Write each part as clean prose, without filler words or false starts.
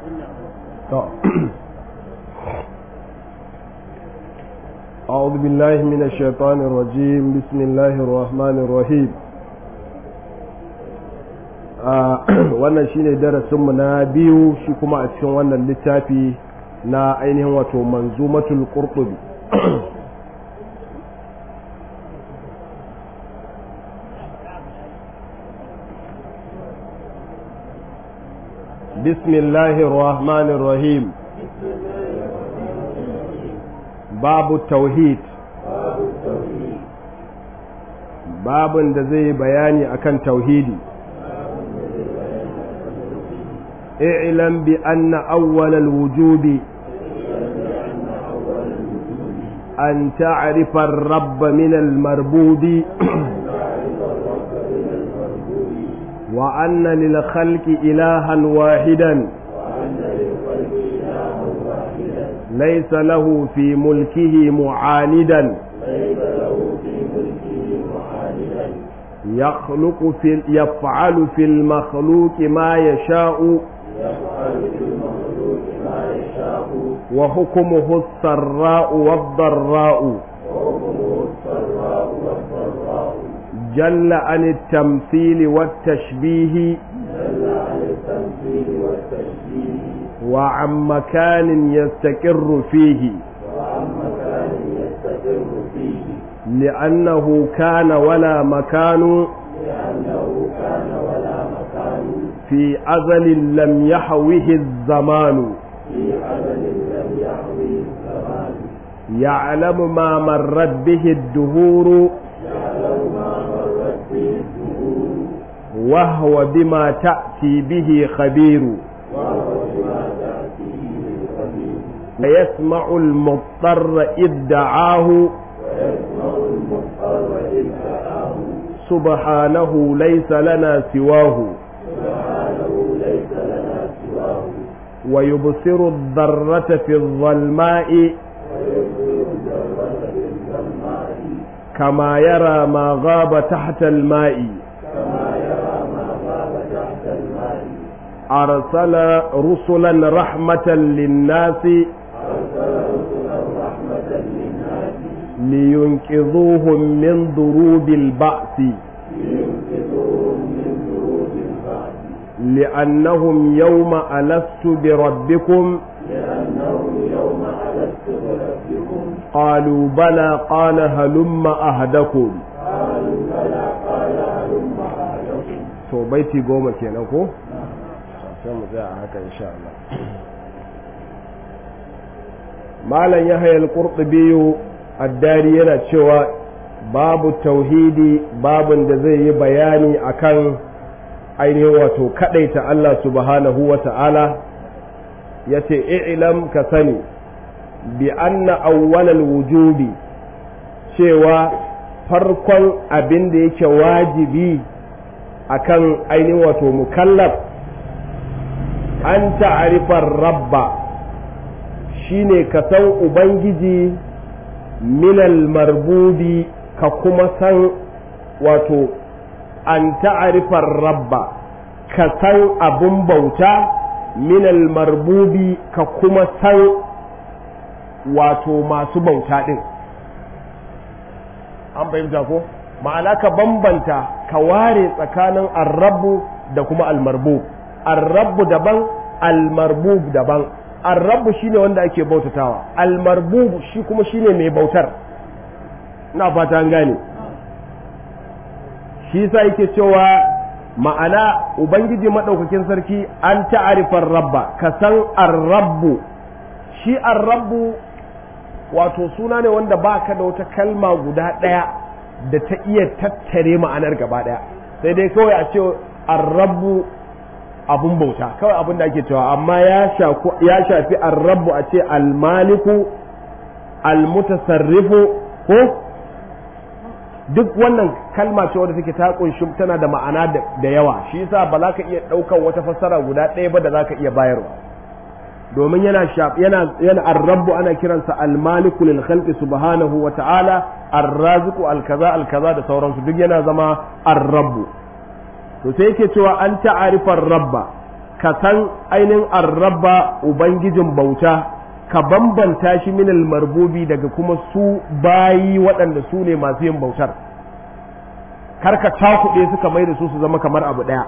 أعوذ بالله من الشيطان الرجيم. بسم الله الرحمن الرحيم. wannan shine darasinmu na biyu shi kuma a cikin wannan littafi na ainihin wato manzumatul qurtubi. bismillahir rahmanir rahim. babu tauhid, babun da zai bayani akan tauhidi. اعلم بأن أول الوجوب أن تعرف الرب من المربوب وأن للخلق إلها واحدا ليس له في ملكه معاندا يفعل في المخلوق ما يشاء وحكمه السراء والضراء جل عن التمثيل والتشبيه وعن مكان يستقر فيه لأنه كان ولا مكان في أزل لم يحوه الزمان يعلم ما مرت به الدهور وهو بما تأتي به خبير يسمع المضطر إذ دعاه سبحانه ليس لنا سواه ويبصر الذرة في الظلماء كما يرى ما غاب تحت الماء أرسل رسلا رحمة للناس لينقذوهم من ضروب البأس لأنهم يوم ألست بربكم قالوا بلى قال هلم أهدكم to baiti goma kenan ko sai mu tsaya haka insha Allah. malam Yahya al-Qurtubi ad-Dari yana cewa babu tauhidi, babun da zai yi bayani akan ainihin wato kadaita Allah subhanahu wa ta'ala. yace i'lam ka sani bi anna awwalal wujubi, cewa farkon abin da yake wajibi akan ainihin wato mukallaf an ta'rifar rabba, shine ka san ubangiji minal marbubi, ka kuma san wato an ta'rifar rabba, ka san abun bauta minal marbubi, ka kuma san wato masu bauta din. an fahimta ko? ma'ana ka bambanta, ka ware tsakanin arrabu da kuma almarbub. arrabu daban, almarbub daban. arrabu shine wanda ake bautatawa, almarbub shi kuma shine mai bautar. ina fata an gane. shi yasa yake cewa ma'ana ubangiji madaukakin sarki an ta'arifar rabba, ka san arrabu. shi arrabu wato suna ne wanda baka da wata kalma guda ɗaya da ta iya tattare ma'anar gaba ɗaya, sai dai kawai a ce arrabu abun bauta, kawai abin da ake cewa. amma ya shafi arrabu a ce almaliku, almutasarrifu, ko duk wannan kalma ce wadda take ta kunshi tana da ma'ana da yawa. shi yasa ba za ka iya ɗaukar wata fassara guda ɗaya ba da za ka iya bayarwa, domin yana arrabu ana kiransa almaliku lil khalqi subhanahu wa ta'ala, arraziqu alkaza alkaza da sauransu, duk yana zama arrabu. to sai yake cewa an ta'arifar rabba, ka san ainihin arrabba ubangijin bauta ka bambanta shi minal marbubi daga kuma su bayi waɗanda su ne masu yin bautar karka cakuɗe suka mai da su zama kamar abu ɗaya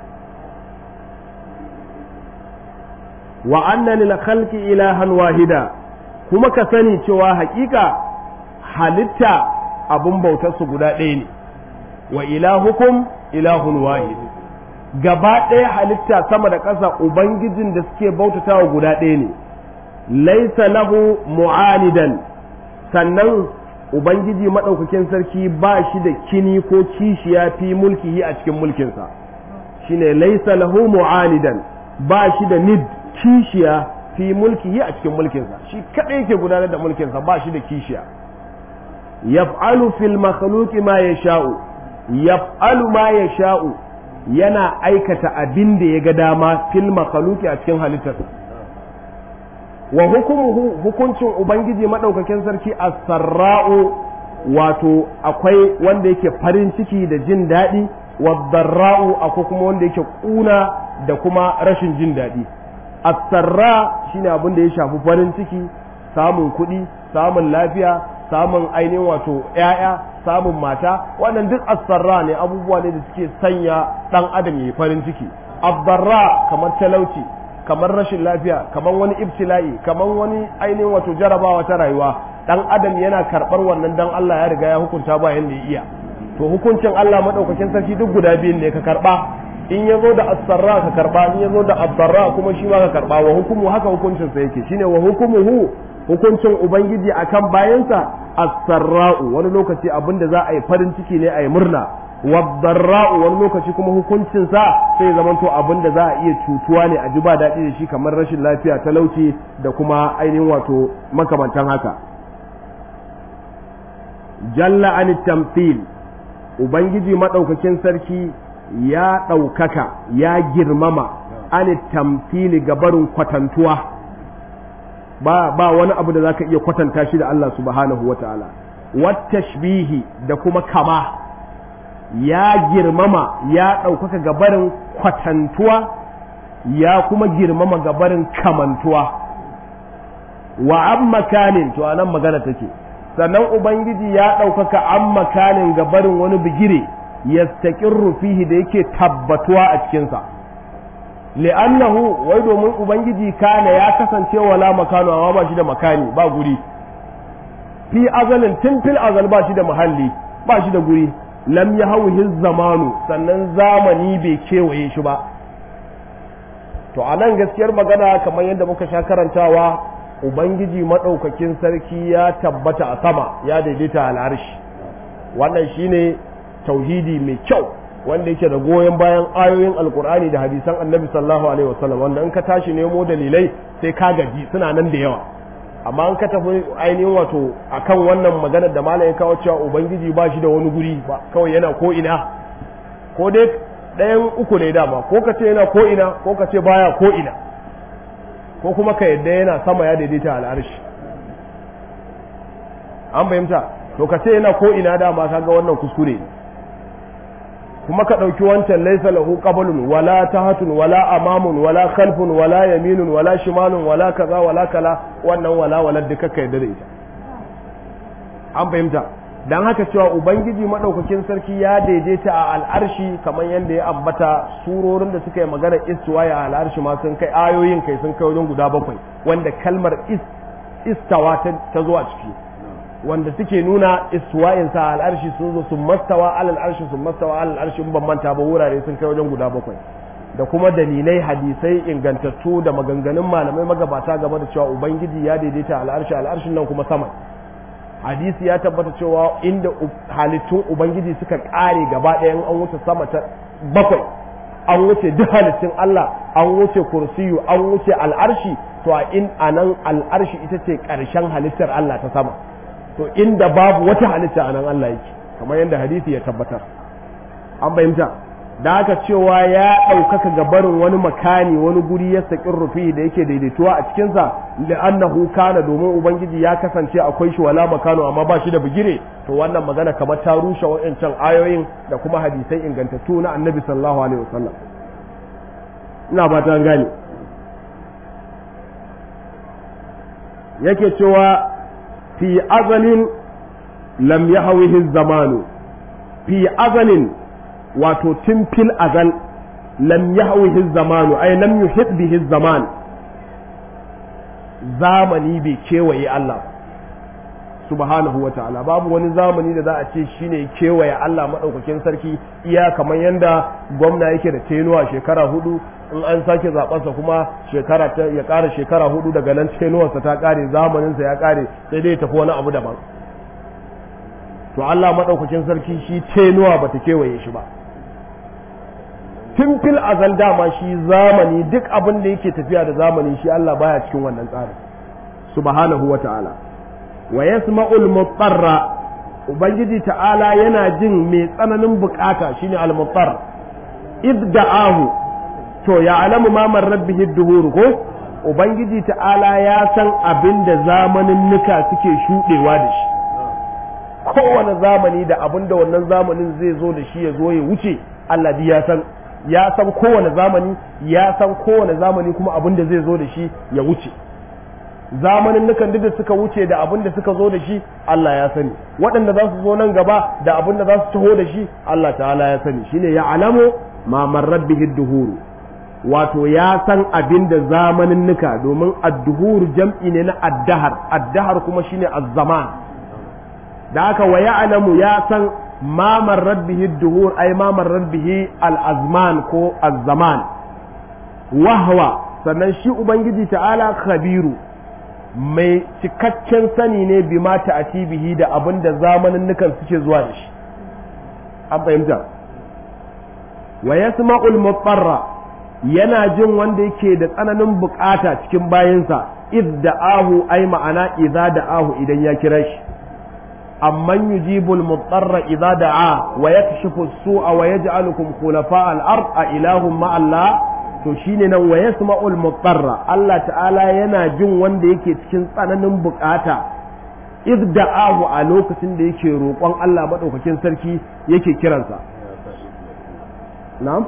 wa anna lil khalqi ilahan wahida kuma ka sani cewa haƙiƙa halitta abun bautar su guda ɗaya ne wa ilahukum ilahun wahid gaba ɗaya halitta sama da ƙasa ubangijin da suke bautatawa guda ɗaya ne laisa lahu mu'anidan sannan ubangiji madaukakin sarki ba shi da kini ko kishiya fi mulkihi a cikin mulkinsa shine laisa lahu mu'anidan ba shi da nid kishiya fi mulkihi a cikin mulkinsa shi kadai yake gudanar da mulkinsa ba shi da kishiya yaf'alu fil makhluqi ma yasha'u yaf'alu ma yasha'u yana aikata abin da ya ga dama fil makhluqi a cikin halittarsa wa hukumuhu hukuncin ubangiji madaukakin sarki as-sarra'u wato akwai wanda yake farin ciki da jin daɗi wa darra'u akwai kuma wanda yake kuna da kuma rashin jin daɗi as-sarra shine abin da ya shafi farin ciki samun kuɗi samun lafiya samun ainihin wato ƴaƴa samun mata wannan duk as-sarra ne abubuwa ne da suke sanya dan adam yayi farin ciki ad-darra kamar talauci kamar rashin lafiya kamar wani ibtila'i kamar wani ainihin wato jarabawa ta rayuwa dan adam yana karɓar wannan dan Allah ya riga ya hukunta ba yanda ya iya to hukuncin Allah madaukakin sarki duk guda biyun ne ka karba in yazo da as-sarra ka karba in yazo da ad-darra kuma shi ma ka karba wa hukumu haka hukuncin sa yake shine wa hukumuhu hukuncin ubangiji akan bayansa as-sarra'u wani lokaci abinda za a yi farin ciki ne a yi murna wadarra'u wani lokaci kuma hukuncin sa sai zamanto abin da za a iya cutuwa ne a ji ba daɗi da shi kamar rashin lafiya talauci da kuma ainihin wato makamantan haka jalla an tamthil ubangiji madaukakin sarki ya ɗaukaka ya girmama an tamthili gabarin kwatantuwa ba wani abu da zaka iya kwatanta shi da Allah subhanahu wataala wat tashbihi da kuma kama ya girmama ya ɗaukaka gabarin kwatantuwa ya kuma girmama gabarin kamantuwa wa an makanin to anan magana take sannan ubangiji ya ɗaukaka an makanin gabarin wani bigire yastaqirru fihi da yake tabbatuwa a cikinsa li'annahu wai domin ubangiji kana ya kasance wala makano amma ba shi da makani ba guri fi azalin tun fil azal ba shi da mahalli ba shi da guri lam ya hauhi zamanu sannan zamani bai kewaye shi ba to a nan gaskiyar magana kamar yadda muka sha karantawa ubangiji maɗaukakin sarki ya tabbata a sama ya daidaita al'arshi wannan shine tauhidi mai kyau wanda yake da goyon bayan ayoyin alkur'ani da hadisan annabi sallallahu alaihi wasallam wanda in ka tashi nemo dalilai sai ka gaji suna nan da yawa amma an ka tafi ainihin wato akan wannan maganar da malam ya kawo cewa ubangiji ba shi da wani guri ba kawai yana ko ina ko dai ɗayan uku ne dama ko ka ce yana ko ina ko ka ce baya ko ina ko kuma ka yadda yana sama ya daidaita al'arshi an fahimta to ka ce yana ko ina dama ka ga wannan kuskure ne kuma ka ɗauki wancan laisa lahu qablun wala tahatun wala amamun wala khalfun wala yaminun wala shimalun wala kaza wala kala wannan wala duka ka yarda da ita an fahimta dan haka cewa ubangiji madaukakin sarki ya daidaita a al'arshi kamar yadda ya ambata surorin da suka yi magana istiwa a al'arshi ma sun kai ayoyin kai sun kai wajen guda 7 wanda kalmar istawa ta zo a ciki wanda suke nuna iswa'in sa al'arshi sun zo sun mastawa al'arshi sun mastawa al'arshi ban manta ba wurare sun kai wajen guda 7 da kuma dalilai hadisai ingantattu da maganganun malamai magabata game da cewa ubangiji ya daidaita al'arshin nan kuma sama hadisi ya tabbata cewa inda halittun ubangiji suka kare gaba ɗaya an wuce sama ta 7 an wuce duk halittun Allah an wuce kursiyu an wuce al'arshi to a anan al'arshi ita ce ƙarshen halittar Allah ta sama to inda babu wata halitta a nan Allah yake kamar yadda hadisi ya tabbatar an fahimta da haka cewa ya ɗaukaka gabarin wani makani wani guri ya saƙin rufi da yake daidaituwa a cikinsa li'annahu kana domin ubangiji ya kasance akwai shi wala makano amma ba shi da bigire to wannan magana kamar ta rushe wa'ancan ayoyin da kuma hadisai ingantattu na annabi sallallahu alaihi wasallam ina ba ta gane. Yake cewa fi azalin lam yahwihi zamanu, fi azalin wato tun fil azal lam yahwihi zamanu ay lam yuhit bihi zaman, zamani bai kewaye Allah subhanahu wa ta'ala. Babu wani zamani da za a ce shine kewaye Allah madaukakin sarki iya kamar yanda gwamna yake da tenuwa shekara 4, in an sake zaɓarsa kuma ya ƙara shekara 4, daga nan tenuwarsa ta ƙare, zamaninsa ya ƙare, sai dai tafi wani abu daban. to Allah madaukakin sarki shi tenuwa bata kewaye shi ba. tun fil azal dama shi zamani, duk abin da yake tafiya da zamani shi Allah baya cikin wannan tsarin subhanahu wa ta'ala. Wa yasma'ul mutarra, ubangiji ta'ala yana jin mai tsananin bukata shine al-mutar ibda'ahu, to ya alamu ma marrat bihi duhur, ko ubangiji ta'ala ya san abin da zamanin nuka suke shudewa da shi. Kowane zamani da abin da wannan zamanin zai zo da shi ya zo ya wuce, Allah ya san kowane zamani, ya san kowane zamani kuma abin da zai zo da shi ya wuce. Zamanin nukan duk da suka wuce da abin da suka zo da shi Allah ya sani, waɗanda za su zo nan gaba da abin da za su taho da shi Allah ta'ala ya sani. Shine ya alamu ma marrat bihi duhuru, wato ya san abin da zamanin nuka, domin ad-duhur jam'i ne na addahar kuma shine az-zaman. Da haka wa ya alamu ya san ma marrat bihi duhur ay ma marrat bihi al-azman ko az-zaman. Wahwa, sannan shi ubangiji ta'ala khabiru, mai cikakken sani ne bi ma ta'ati bihi da abin da zamanin nukan suke zuwa da shi. An fahimta? Wa yasma'ul mutarra, yana jin wanda yake da tsananin bukata cikin bayinsa, idda'ahu ay ma'ana idza da'ahu idan ya kira shi. Amman yujibul mutarra idza da'a wa yakshifu as-su'a wa yaj'alukum khulafa' al-ard a ilahum ma Allah. To shine nan wa yasma'ul mutarra, Allah ta'ala yana jin wanda yake cikin tsananin bukata, idda'ahu a lokacin da yake roƙon Allah madaukakin sarki yake kiransa. Na'am?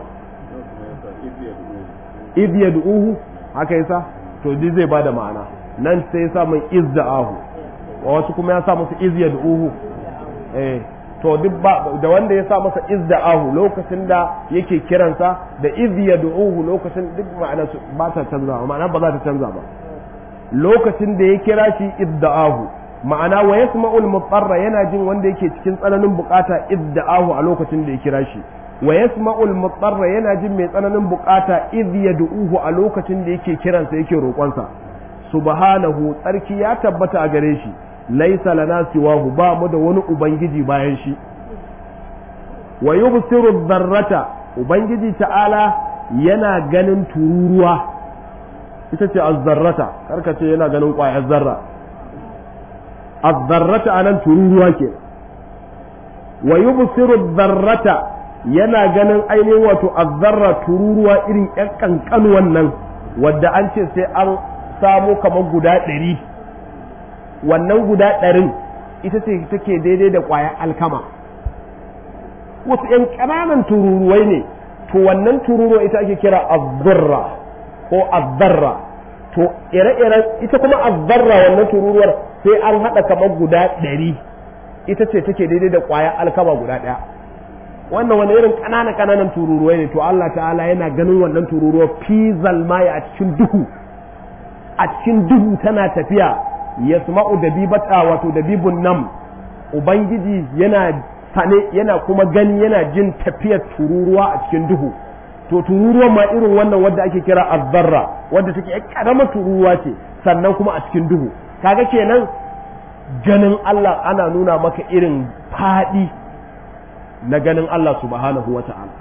Idh yad'uhu, haka yasa? To dai zai bada ma'ana. Nan sai yasa mai izda'ahu. Wa wasu kuma ya sa musu idh yad'uhu. To duk da wanda ya sa masa izda'ahu lokacin da yake kiransa, da idh yad'uhu lokacin, duk ma'ana ba ta canza, ma'ana ba za ta canza ba. Lokacin da ya kira shi izda'ahu, ma'ana wa yasma'ul mutarra, yana jin wanda yake cikin tsananin bukata izda'ahu a lokacin da ya kira shi. Wa yasma'ul mutarra, yana jin mai tsananin bukata idh yad'uhu a lokacin da yake kiransa yake roƙonsa. Subhanahu, tsarki ya tabbata a gare shi, laisa lana siwahu, ba mu da wani ubangiji bayan shi. Wa yubsiru dharrata, ubangiji ta'ala yana ganin tururuwa, ita ce az-zarrata, karka ce yana ganin ƙwayar zarra. Az-zarrata anan tururuwa ke. Wa yubsiru dharrata, yana ganin ainihin wato az-zarra, tururuwa irin ƴan kankanuwan nan, wadda an ce sai an samo kamar guda 100. Wannan guda 100 ita ce take daidai da ƙwayar alkama. Wasu ‘yan ƙananan tururuwai ne, to wannan tururuwa ita ake kira azzarra ko azzarra. To ire-iren ita kuma azzarra, wannan tururuwar sai an haɗa kamar guda 100, ita ce take daidai da ƙwayar alkama guda 1. Wannan wani irin ƙananan tururuwai ne, to Allah ta'ala yana ganin wannan tururuwa fi zalmaya a cikin duhu, a cikin duhu tana tafiya. Yasma'u dabibata, wato dabibun nam, ubangiji yana sane, yana kuma gani, yana jin tafiyar tururuwa a cikin duhu. To tururuwa ma irin wannan wadda ake kira azzarra, wadda take karamar tururuwa ce, sannan kuma a cikin duhu. Kaga kenan ganin Allah ana nuna maka irin fadi na ganin Allah subhanahu wata'ala.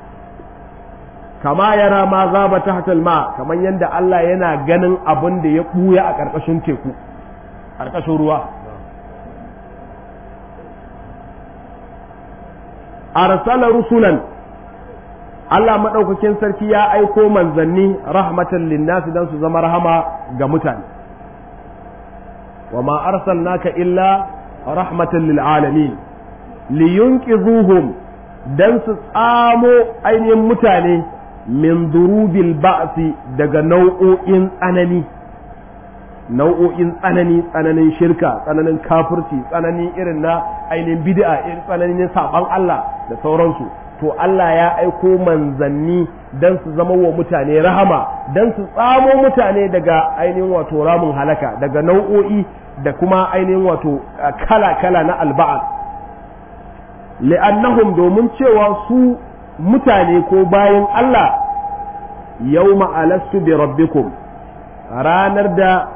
Kama yara ma zaba tahtal ma, kaman yanda Allah yana ganin abin da ya buya a ƙarƙashin teku, ƙarƙashin ruwa. Arsala rusulan, Allah maɗaukakin sarki ya aiko manzanni rahmatan linnasi don su zama rahama ga mutane. Wa ma arsalnaka illa rahmatan lil alamin liyunqizuhum, dan su tsamo ainihin mutane min durubil ba'si daga nau'o'in tsananin shirka, tsananin kafirci, tsananin irin na ainihin bid'a, irin tsananin saban Allah da sauransu. To Allah ya aiko manzanni don su zama wa mutane rahama, don su tsamo mutane daga ainihin wato ramin halaka, daga nau'o'i da kuma ainihin wato kala-kala na alba'a. Li'annahum, domin cewa su mutane ko bayan Allah, yawma alastu bi rabbikum, ranar da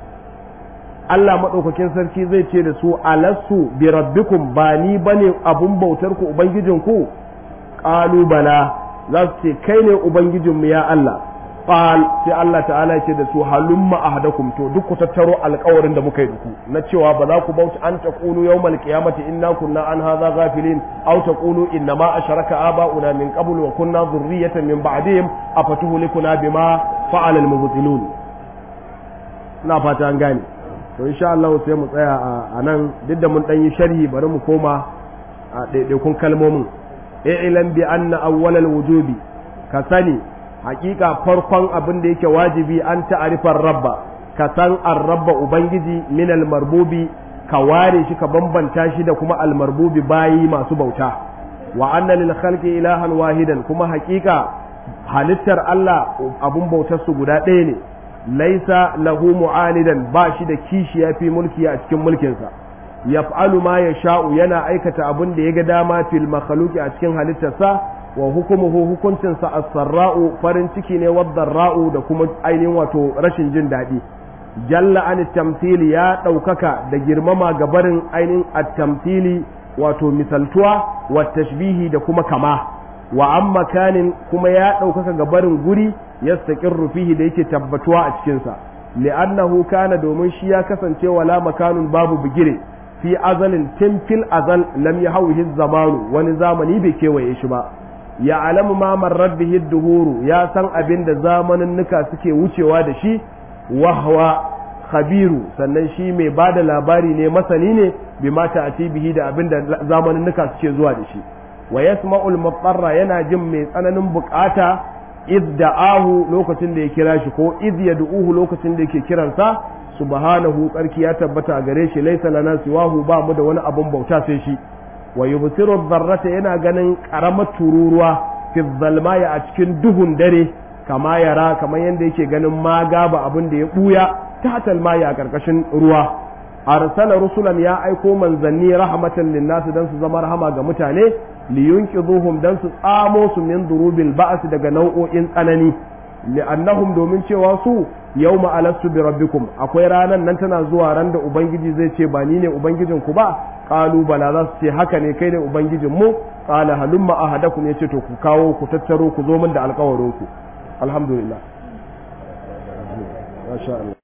Allah maɗaukakin sarki zai ce da su alastu bi rabbikum, ba ni bane abun bautar ku ubangijinku. Qalu bala, za su ce kai ne ubangijinmu ya Allah. Qal, sai Allah ta'ala ya ce da su halumma ahadakum, to duk ku tattaro alƙawarin da muka yi duku na cewa ba za ku bauta an taqulu yawmal qiyamati inna kunna an hadha ghafilin aw taqulu inna ma asharaka aba'una min qabl wa kunna dhurriyatan min ba'dihim afatuhlikuna bima fa'ala al-mubtilun. ina fata an gane. To insha Allah sai mu tsaya a nan, duk da mun dan yi sharhi, bari mu koma a ɗaiɗaikun kalmomin. I'lam bi anna awwalal wujubi, ka sani hakika farkon abin da yake wajibi an ta'arifar rabba, ka san ar-rabba ubangiji min al-marbubi, ka ware shi ka bambanta shi da kuma al-marbubi bayi masu bauta. Wa anna lil khalqi ilahan wahidan, kuma hakika halittar Allah abun bautar su guda ɗaya ne. Laisa lahu mu'anidan, ba shi da kishiya fi mulki a cikin mulkinsa. Yaf'alu ma yasha'u, yana aikata abin da ya ga dama fil makhluqi a cikin halittarsa. Wa hukumuhu, hukuncinsa as-sarra'u, farin ciki ne, wad-darra'u, da kuma ainihin wato rashin jin daɗi. Jalla an tamthili, ya ɗaukaka da girmama ga barin ainihin at-tamthili, wato misaltuwa, wa tashbihi da kuma kama. Wa an makanin, kuma ya ɗaukaka ga barin guri, yastaqirru fihi, da yake tabbatuwa a cikinsa. Li'annahu kana, domin shi ya kasance wala makanun, babu bigire, fi azalin tun fil azal, lam yahwihi zamanu, wani zamani bai kewaye shi ba. Ya alamu ma marrat bihi duhuru, ya san abin da zamanin nuka suke wucewa da shi. Wahwa khabiru, sannan shi mai bada labari ne, masani ne, bima ta'ati bihi, da abin da zamanin nuka suke zuwa da shi. Wa yasma'ul mutarra, yana jin mai tsananin bukata, id da'ahu, lokacin da ya kira shi, ko id yad'uhu, lokacin da yake kiransa. Subhanahu, tsarki ya tabbata a gare shi, laysa lana siwahu, ba mu da wani abun bauta sai shi. Wa yubsiru dharrata, yana ganin karamar tururuwa, fi zalmaya, a cikin duhun dare, kama yara, kamar yadda yake ganin maga ba abin da ya buya ta talmaya a karkashin ruwa. Arsala rusulan, ya aiko manzanni, rahmatan linnas, dan su zama rahama ga mutane, liyunqidhuhum, dan su tsamo su min durubil ba'as, daga nau'o'in tsanani. Li'annahum, domin cewa su yawma alastu bi rabbikum, akwai ranan nan tana zuwa, ran da ubangiji zai ce ba ni ne ubangijin ku ba. Qalu bala, za su ce haka ne, kai ne ubangijin mu. Qala halumma ahadakum, yace to ku kawo, ku tattaro, ku zo min da alƙawarin ku. Alhamdulillah, masha Allah.